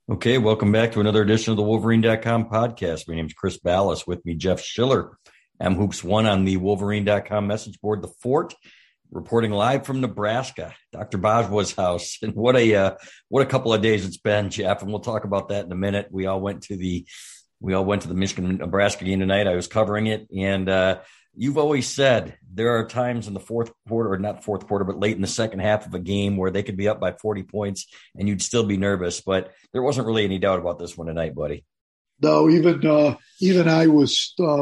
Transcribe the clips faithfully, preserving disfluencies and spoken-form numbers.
Okay, welcome back to another edition of the Wolverine dot com podcast. My name is Chris Ballas. With me, Jeff Schiller, M Hoops One on the Wolverine dot com message board, The Fort, reporting live from Nebraska, Doctor Bajwa's house. And what a uh, what a couple of days it's been, Jeff. And we'll talk about that in a minute. We all went to the we all went to the Michigan Nebraska game tonight. I was covering it, and uh, you've always said there are times in the fourth quarter, or not fourth quarter, but late in the second half of a game where they could be up by forty points and you'd still be nervous. But there wasn't really any doubt about this one tonight, buddy. No, even uh, even I was uh,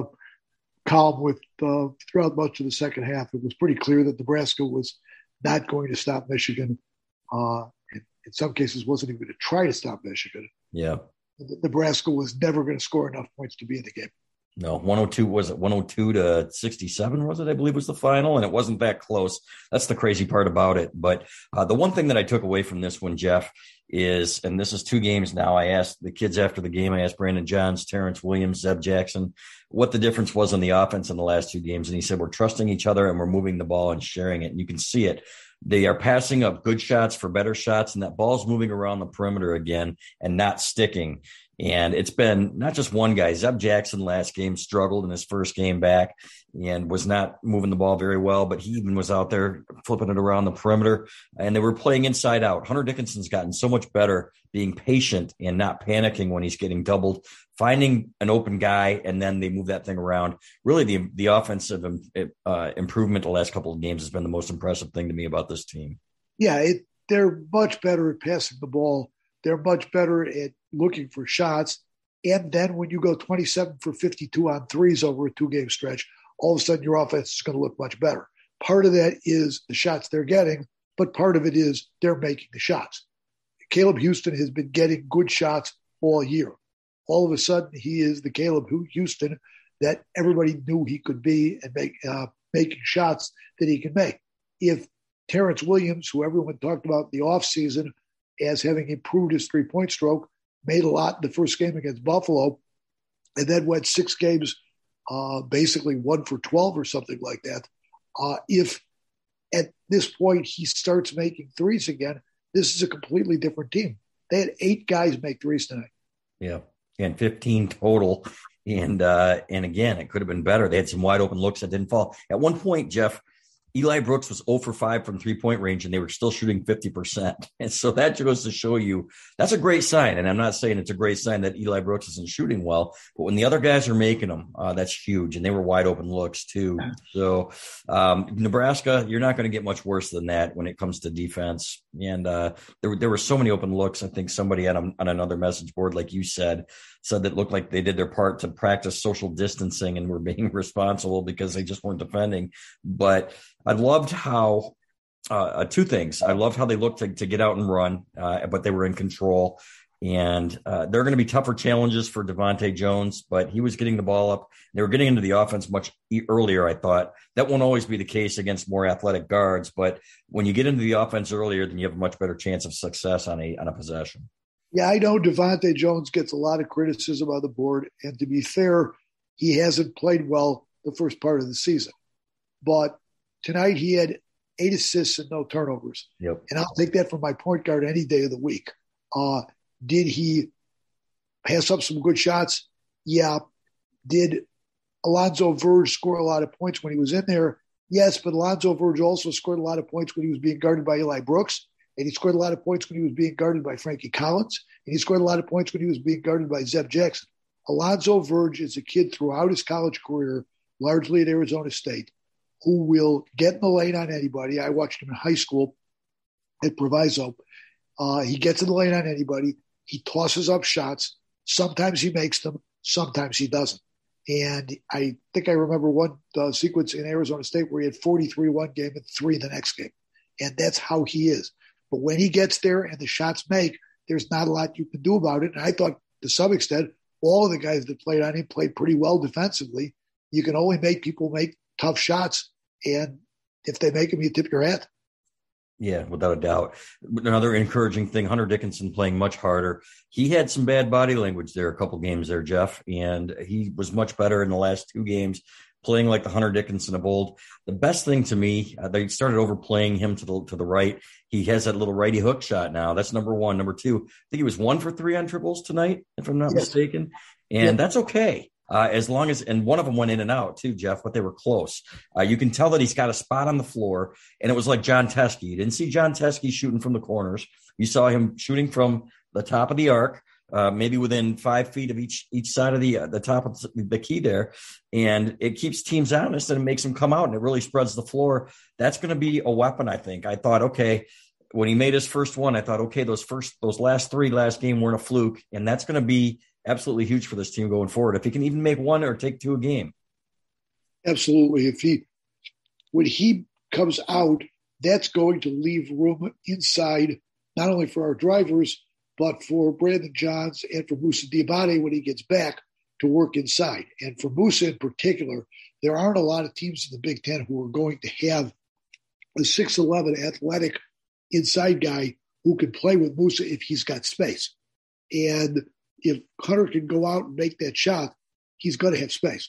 calm with uh, throughout much of the second half. It was pretty clear that Nebraska was not going to stop Michigan. Uh, in, in some cases, wasn't even going to try to stop Michigan. Yeah, Nebraska was never going to score enough points to be in the game. No, one oh two, was it one oh two to sixty-seven, was it? I believe was the final, and it wasn't that close. That's the crazy part about it. But uh, the one thing that I took away from this one, Jeff, is, and this is two games now, I asked the kids after the game, I asked Brandon Johns, Terrence Williams, Zeb Jackson, what the difference was on the offense in the last two games. And he said, we're trusting each other and we're moving the ball and sharing it. And you can see it. They are passing up good shots for better shots, and that ball's moving around the perimeter again and not sticking. And it's been not just one guy. Zeb Jackson last game struggled in his first game back and was not moving the ball very well, but he even was out there flipping it around the perimeter, and they were playing inside out. Hunter Dickinson's gotten so much better being patient and not panicking when he's getting doubled, finding an open guy, and then they move that thing around. Really, the the offensive uh, improvement the last couple of games has been the most impressive thing to me about this team. Yeah, it, they're much better at passing the ball. They're much better at looking for shots. And then when you go twenty-seven for fifty-two on threes over a two-game stretch, all of a sudden your offense is going to look much better. Part of that is the shots they're getting, but part of it is they're making the shots. Caleb Houston has been getting good shots all year. All of a sudden, he is the Caleb Houston that everybody knew he could be and make uh, making shots that he can make. If Terrence Williams, who everyone talked about in the offseason as having improved his three-point stroke, made a lot in the first game against Buffalo, and then went six games, uh, basically one for twelve or something like that. Uh, if at this point he starts making threes again, this is a completely different team. They had eight guys make threes tonight. Yeah, and fifteen total. And uh, and again, it could have been better. They had some wide open looks that didn't fall. At one point, Jeff, Eli Brooks was zero for five from three-point range, and they were still shooting fifty percent. And so that goes to show you that's a great sign. And I'm not saying it's a great sign that Eli Brooks isn't shooting well, but when the other guys are making them, uh, that's huge. And they were wide open looks too. So um, Nebraska, you're not going to get much worse than that when it comes to defense. And uh, there, there were so many open looks. I think somebody on, a, on another message board, like you said, said that looked like they did their part to practice social distancing and were being responsible because they just weren't defending. But I loved how uh, two things. I loved how they looked to, to get out and run, uh, but they were in control. And uh, there are going to be tougher challenges for Devontae Jones, but he was getting the ball up. They were getting into the offense much earlier, I thought. That won't always be the case against more athletic guards, but when you get into the offense earlier, then you have a much better chance of success on a on a possession. Yeah, I know Devontae Jones gets a lot of criticism on the board, and to be fair, he hasn't played well the first part of the season. But tonight he had eight assists and no turnovers. Yep. And I'll take that from my point guard any day of the week. Uh, did he pass up some good shots? Yeah. Did Alonzo Verge score a lot of points when he was in there? Yes, but Alonzo Verge also scored a lot of points when he was being guarded by Eli Brooks. And he scored a lot of points when he was being guarded by Frankie Collins. And he scored a lot of points when he was being guarded by Zeb Jackson. Alonzo Verge is a kid throughout his college career, largely at Arizona State, who will get in the lane on anybody. I watched him in high school at Proviso. Uh, he gets in the lane on anybody. He tosses up shots. Sometimes he makes them. Sometimes he doesn't. And I think I remember one uh, sequence in Arizona State where he had forty-three one game and three the next game. And that's how he is. But when he gets there and the shots make, there's not a lot you can do about it. And I thought to some extent, all of the guys that played on him played pretty well defensively. You can only make people make tough shots. And if they make them, you tip your hat. Yeah, without a doubt. Another encouraging thing, Hunter Dickinson playing much harder. He had some bad body language there a couple games there, Jeff, and he was much better in the last two games playing like the Hunter Dickinson of old. The best thing to me, uh, they started overplaying him to the to the right. He has that little righty hook shot now. That's number one. Number two, I think he was one for three on triples tonight, if I'm not yes. mistaken. And yeah. that's okay. Uh, as long as, and one of them went in and out too, Jeff, but they were close. Uh, you can tell that he's got a spot on the floor, and it was like John Teske. You didn't see John Teske shooting from the corners. You saw him shooting from the top of the arc, uh, maybe within five feet of each each side of the uh, the top of the key there, and it keeps teams honest and it makes them come out, and it really spreads the floor. That's going to be a weapon, I think. I thought, okay, when he made his first one, I thought, okay, those first those last three last game weren't a fluke, and that's going to be absolutely huge for this team going forward. If he can even make one or take two a game. Absolutely. If he, when he comes out, that's going to leave room inside, not only for our drivers, but for Brandon Johns and for Moussa Diabate when he gets back to work inside. And for Moussa in particular, there aren't a lot of teams in the Big Ten who are going to have a six eleven athletic inside guy who can play with Moussa if he's got space. And if Hunter can go out and make that shot, he's going to have space.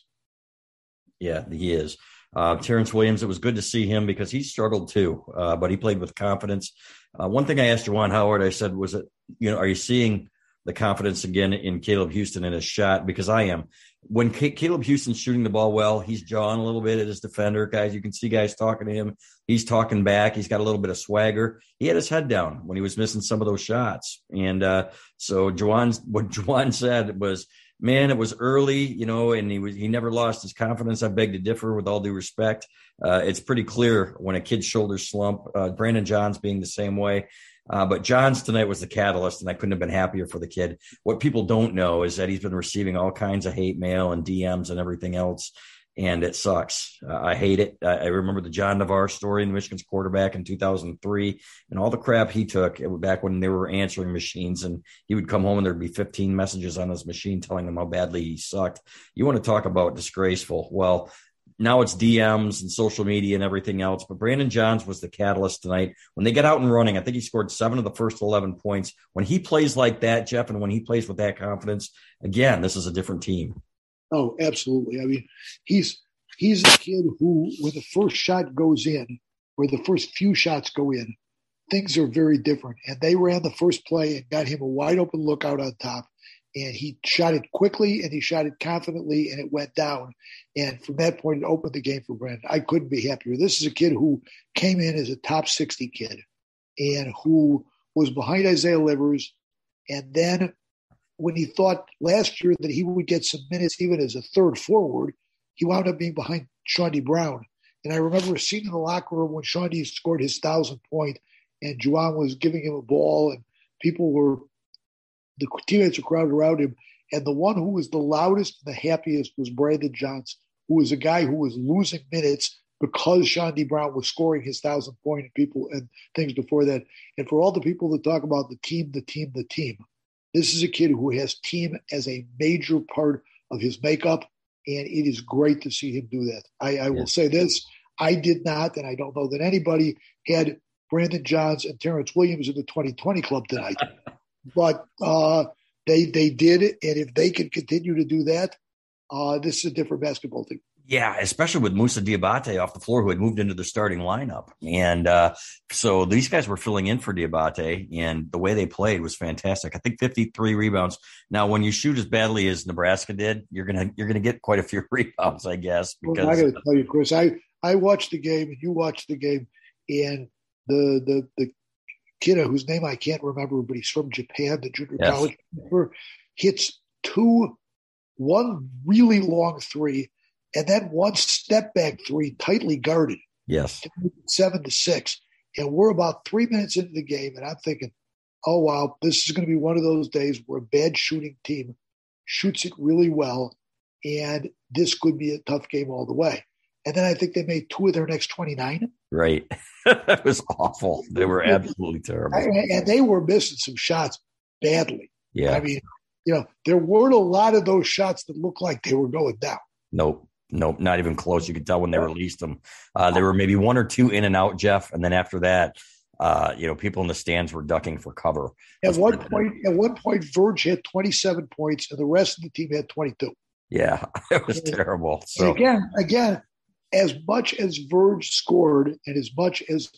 Yeah, he is. Uh, Terrence Williams, it was good to see him because he struggled too, uh, but he played with confidence. Uh, one thing I asked Juwan Howard, I said, was it, you know, are you seeing the confidence again in Caleb Houston in his shot? Because I am. When C- Caleb Houston's shooting the ball well, he's jawing a little bit at his defender. Guys, you can see guys talking to him. He's talking back. He's got a little bit of swagger. He had his head down when he was missing some of those shots. And uh, so Juwan, what Juwan said was, man, it was early, you know, and he was he never lost his confidence. I beg to differ with all due respect. Uh, it's pretty clear when a kid's shoulders slump, uh, Brandon Johns being the same way. Uh, but Johns tonight was the catalyst, and I couldn't have been happier for the kid. What people don't know is that he's been receiving all kinds of hate mail and D Ms and everything else, and it sucks. Uh, I hate it. I, I remember the John Navarre story, in Michigan's quarterback in two thousand three, and all the crap he took back when they were answering machines, and he would come home and there'd be fifteen messages on his machine telling him how badly he sucked. You want to talk about disgraceful. Well, now it's D Ms and social media and everything else. But Brandon Johns was the catalyst tonight. When they got out and running, I think he scored seven of the first eleven points. When he plays like that, Jeff, and when he plays with that confidence, again, this is a different team. Oh, absolutely. I mean, he's he's a kid who, when the first shot goes in, or the first few shots go in, things are very different. And they ran the first play and got him a wide open look out on top. And he shot it quickly and he shot it confidently and it went down. And from that point, it opened the game for Brandon. I couldn't be happier. This is a kid who came in as a top sixty kid and who was behind Isaiah Livers. And then when he thought last year that he would get some minutes even as a third forward, he wound up being behind Chaundee Brown. And I remember a scene in the locker room when Chaundee scored his thousand point and Juwan was giving him a ball and people were – the teammates were crowded around him, and the one who was the loudest and the happiest was Brandon Johns, who was a guy who was losing minutes because Chaundee Brown was scoring his thousand point and people and things before that. And for all the people that talk about the team, the team, the team, this is a kid who has team as a major part of his makeup, and it is great to see him do that. I, I will yes. say this: I did not, and I don't know that anybody had Brandon Johns and Terrence Williams in the twenty twenty club tonight. But uh, they they did it, and if they can continue to do that, uh, this is a different basketball team. Yeah, especially with Moussa Diabate off the floor, who had moved into the starting lineup. And uh, so these guys were filling in for Diabate, and the way they played was fantastic. I think fifty-three rebounds. Now, when you shoot as badly as Nebraska did, you're gonna you're gonna get quite a few rebounds, I guess. Because well, I got to tell you, Chris, I, I watched the game, and you watched the game, and the the the kid whose name I can't remember, but he's from Japan, the junior yes. college, hits two, one really long three, and then one step back three, tightly guarded. Yes. Seven to six. And we're about three minutes into the game, and I'm thinking, oh, wow, this is going to be one of those days where a bad shooting team shoots it really well, and this could be a tough game all the way. And then I think they made two of their next twenty-nine. Right. It was awful. They were absolutely terrible. And they were missing some shots badly. Yeah. I mean, you know, there weren't a lot of those shots that looked like they were going down. Nope. Nope. Not even close. You could tell when they released them. Uh, there were maybe one or two in and out, Jeff. And then after that, uh, you know, people in the stands were ducking for cover. At one point, at one point, Verge had twenty-seven points and the rest of the team had twenty-two. Yeah, it was And, terrible. and So again, again, as much as Verge scored and as much as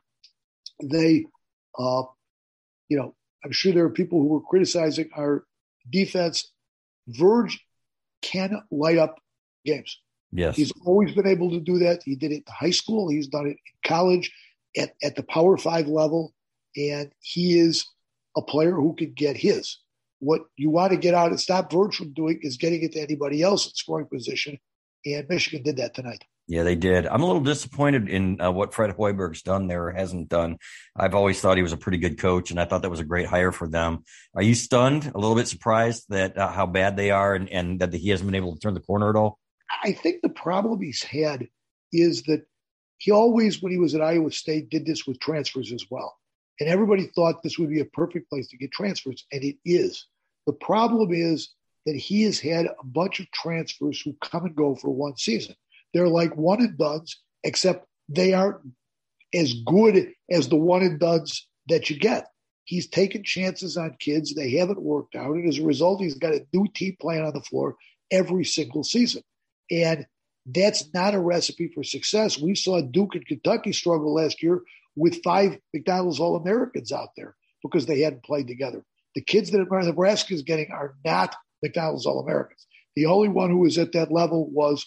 they, uh, you know, I'm sure there are people who were criticizing our defense. Verge can light up games. yes, He's always been able to do that. He did it in high school. He's done it in college, at, at the Power Five level, and he is a player who can get his. What you want to get out and stop Verge from doing is getting it to anybody else in scoring position, and Michigan did that tonight. yeah, they did. I'm a little disappointed in uh, what Fred Hoiberg's done there or hasn't done. I've always thought he was a pretty good coach, and I thought that was a great hire for them. Are you stunned, a little bit surprised that uh, how bad they are, and, and that he hasn't been able to turn the corner at all? I think the problem he's had is that he always, when he was at Iowa State, did this with transfers as well. And everybody thought this would be a perfect place to get transfers, and it is. The problem is that he has had a bunch of transfers who come and go for one season. They're like one and dones, except they aren't as good as the one and dones that you get. He's taken chances on kids. They haven't worked out. And as a result, he's got a new team playing on the floor every single season. And that's not a recipe for success. We saw Duke and Kentucky struggle last year with five McDonald's All-Americans out there because they hadn't played together. The kids that Nebraska is getting are not McDonald's All-Americans. The only one who was at that level was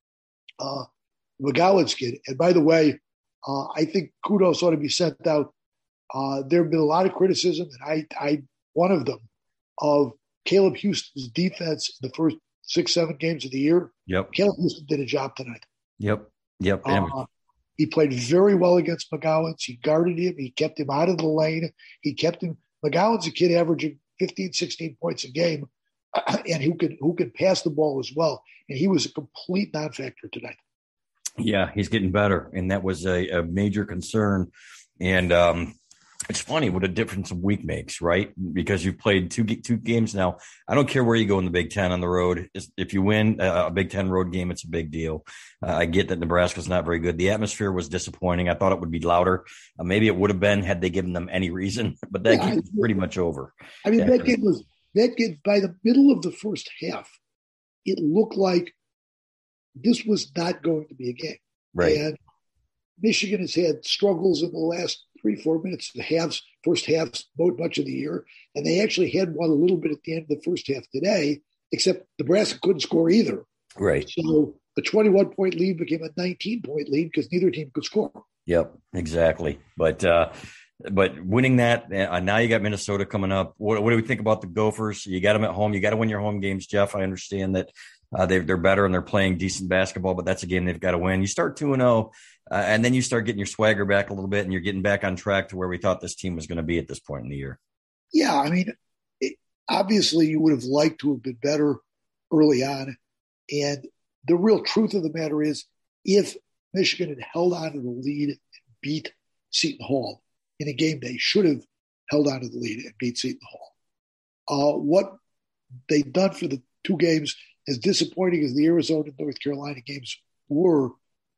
uh, McGowan's kid. And by the way, uh, I think kudos ought to be sent out. Uh, there have been a lot of criticism, and I, I one of them, of Caleb Houston's defense in the first six, seven games of the year. Yep. Caleb Houston did a job tonight. Yep. Yep. Uh, he played very well against McGowan's. He guarded him. He kept him out of the lane. He kept him. McGowan's a kid averaging fifteen, sixteen points a game, and who can who can pass the ball as well. And he was a complete non-factor tonight. Yeah, he's getting better, and that was a, a major concern. And um, it's funny what a difference a week makes, right? Because you've played two two games now. I don't care where you go in the Big Ten on the road. If you win a Big Ten road game, it's a big deal. Uh, I get that Nebraska's not very good. The atmosphere was disappointing. I thought it would be louder. Uh, maybe it would have been had they given them any reason, but that yeah, game was pretty much over. I mean, that game was that game by the middle of the first half. It looked like this was not going to be a game. Right. And Michigan has had struggles in the last three, four minutes, the halves, first halves, much of the year. And they actually had one a little bit at the end of the first half today, except Nebraska couldn't score either. Right. So a twenty-one point lead became a nineteen point lead because neither team could score. Yep, exactly. But, uh, But winning that, uh, now you got Minnesota coming up. What, what do we think about the Gophers? You got them at home. You got to win your home games, Jeff. I understand that uh, they, they're better and they're playing decent basketball, but that's a game they've got to win. You start two and oh, uh, and then you start getting your swagger back a little bit, and you're getting back on track to where we thought this team was going to be at this point in the year. Yeah, I mean, it, obviously you would have liked to have been better early on. And the real truth of the matter is, if Michigan had held on to the lead and beat Seton Hall in a game they should have held on to the lead and beat Seton Hall, uh, what they've done for the two games, as disappointing as the Arizona and North Carolina games were,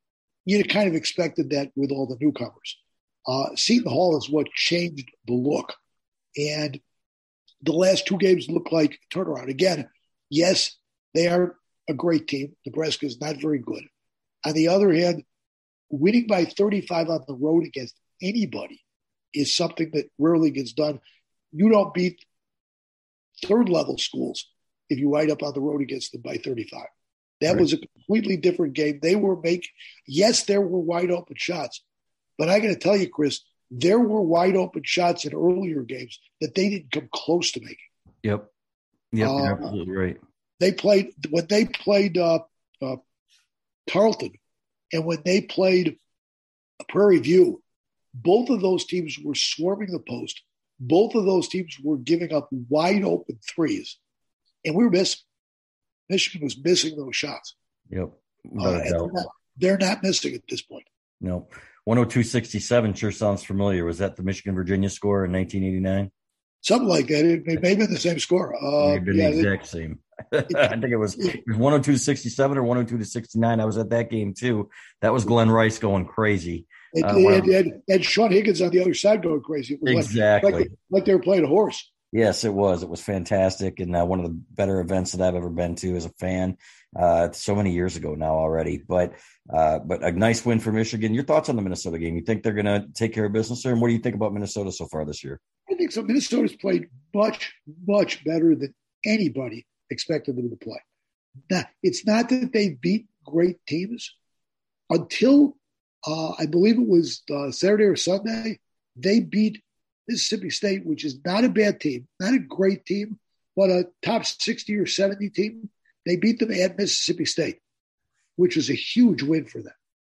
you kind of expected that with all the newcomers. Uh, Seton Hall is what changed the look. And the last two games look like a turnaround. Again, yes, they are a great team. Nebraska is not very good. On the other hand, winning by thirty-five on the road against anybody is something that rarely gets done. You don't beat third-level schools if you wind up on the road against them by thirty-five. That right. was a completely different game. They were making – yes, there were wide-open shots. But I got to tell you, Chris, there were wide-open shots in earlier games that they didn't come close to making. Yep. Yep, uh, you're absolutely right. They played – when they played uh, uh, Tarleton and when they played Prairie View, both of those teams were swarming the post. Both of those teams were giving up wide-open threes. And we were missing. Michigan was missing those shots. Yep. Uh, they're, not, they're not missing at this point. No. one oh two sixty-seven sure sounds familiar. Was that the Michigan-Virginia score in nineteen eighty-nine? Something like that. It may, may have been the same score. Uh, been yeah, the exact it, same. I think it was, it was one oh two to sixty-seven or one oh two to sixty-nine. I was at that game, too. That was Glenn Rice going crazy. It, uh, and, and, and Sean Higgins on the other side going crazy. It was exactly. Like, like, like they were playing a horse. Yes, it was. It was fantastic, and uh, one of the better events that I've ever been to as a fan. Uh, so many years ago now already, but uh, but a nice win for Michigan. Your thoughts on the Minnesota game? You think they're going to take care of business there? And what do you think about Minnesota so far this year? I think so. Minnesota's played much, much better than anybody expected them to play. Now, it's not that they beat great teams until uh, I believe it was uh, Saturday or Sunday. They beat Mississippi State, which is not a bad team, not a great team, but a top sixty or seventy team. They beat them at Mississippi State, which was a huge win for them.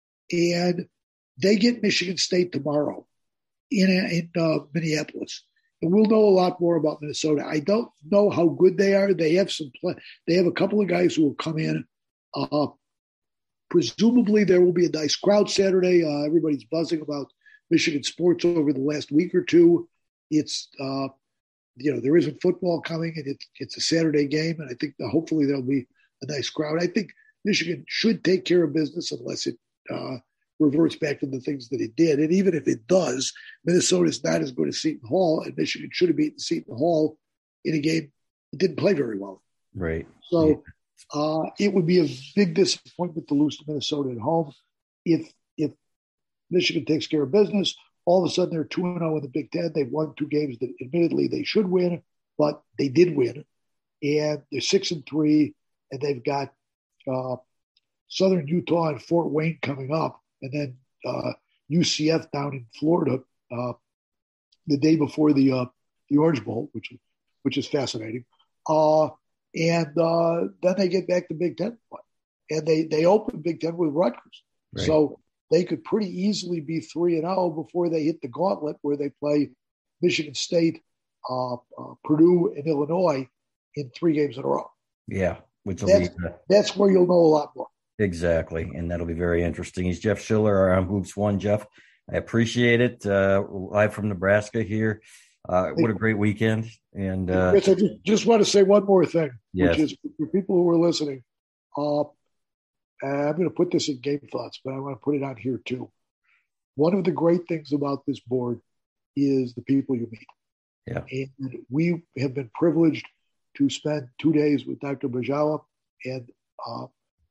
And they get Michigan State tomorrow in, in uh, Minneapolis. And we'll know a lot more about Minnesota. I don't know how good they are. They have some play. They have a couple of guys who will come in. Uh, presumably, there will be a nice crowd Saturday. Uh, everybody's buzzing about Michigan sports over the last week or two. It's uh, you know, there isn't football coming, and it's it's a Saturday game, and I think that hopefully there'll be a nice crowd. I think Michigan should take care of business unless it uh, reverts back to the things that it did. And even if it does, Minnesota is not as good as Seton Hall, and Michigan should have beaten Seton Hall in a game it didn't play very well. Right. So uh, it would be a big disappointment to lose to Minnesota at home. If if Michigan takes care of business, all of a sudden they're two and oh in the Big Ten. They've won two games that admittedly they should win, but they did win. And they're six and three, and they've got uh, Southern Utah and Fort Wayne coming up, and then uh, U C F down in Florida uh, the day before the uh, the Orange Bowl, which which is fascinating. Uh, and uh, then they get back to Big Ten play, and they they open Big Ten with Rutgers. Right. So they could pretty easily be three and zero before they hit the gauntlet, where they play Michigan State, uh, uh, Purdue, and Illinois in three games in a row. Yeah, which will that's, be uh, that's where you'll know a lot more. Exactly, and that'll be very interesting. He's Jeff Schiller, our on Hoops One. Jeff, I appreciate it. Uh, live from Nebraska here. Uh, what a great weekend! And uh, Chris, I just, just want to say one more thing, yes. which is for people who are listening. Uh, I'm going to put this in Game Thoughts, but I want to put it on here too. One of the great things about this board is the people you meet. Yeah. And we have been privileged to spend two days with Doctor Bajala and uh,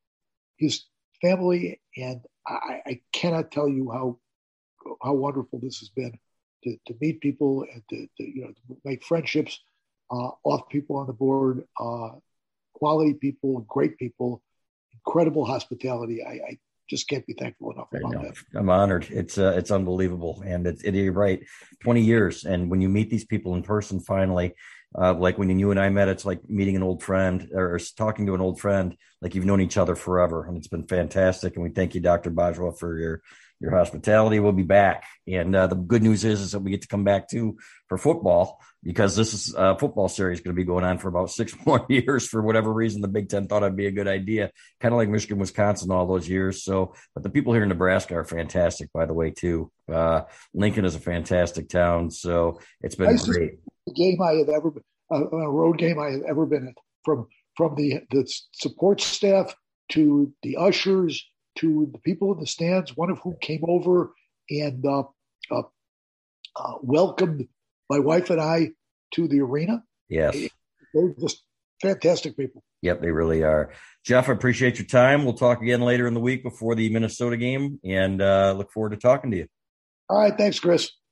his family, and I, I cannot tell you how how wonderful this has been to, to meet people and to, to you know to make friendships uh, off people on the board, uh, quality people, great people. Incredible hospitality. I, I just can't be thankful enough about that. I'm honored. It's uh, it's unbelievable, and it's it, you're right. twenty years, and when you meet these people in person, finally, uh, like when you and I met, it's like meeting an old friend or talking to an old friend, like you've known each other forever, and it's been fantastic. And we thank you, Doctor Bajwa, for your your hospitality. We'll be back, and uh, the good news is is that we get to come back too for football, because this is a football series going to be going on for about six more years. For whatever reason, the Big Ten thought it'd be a good idea, kind of like Michigan, Wisconsin, all those years. So, but the people here in Nebraska are fantastic, by the way, too. Uh, Lincoln is a fantastic town, so it's been Nicest great. Game I have ever been, uh, a road game I have ever been in, from from the the support staff to the ushers to the people in the stands, one of whom came over and uh, uh, uh, welcomed my wife and I to the arena. Yes. They're just fantastic people. Yep, they really are. Jeff, I appreciate your time. We'll talk again later in the week before the Minnesota game, and uh, look forward to talking to you. All right. Thanks, Chris.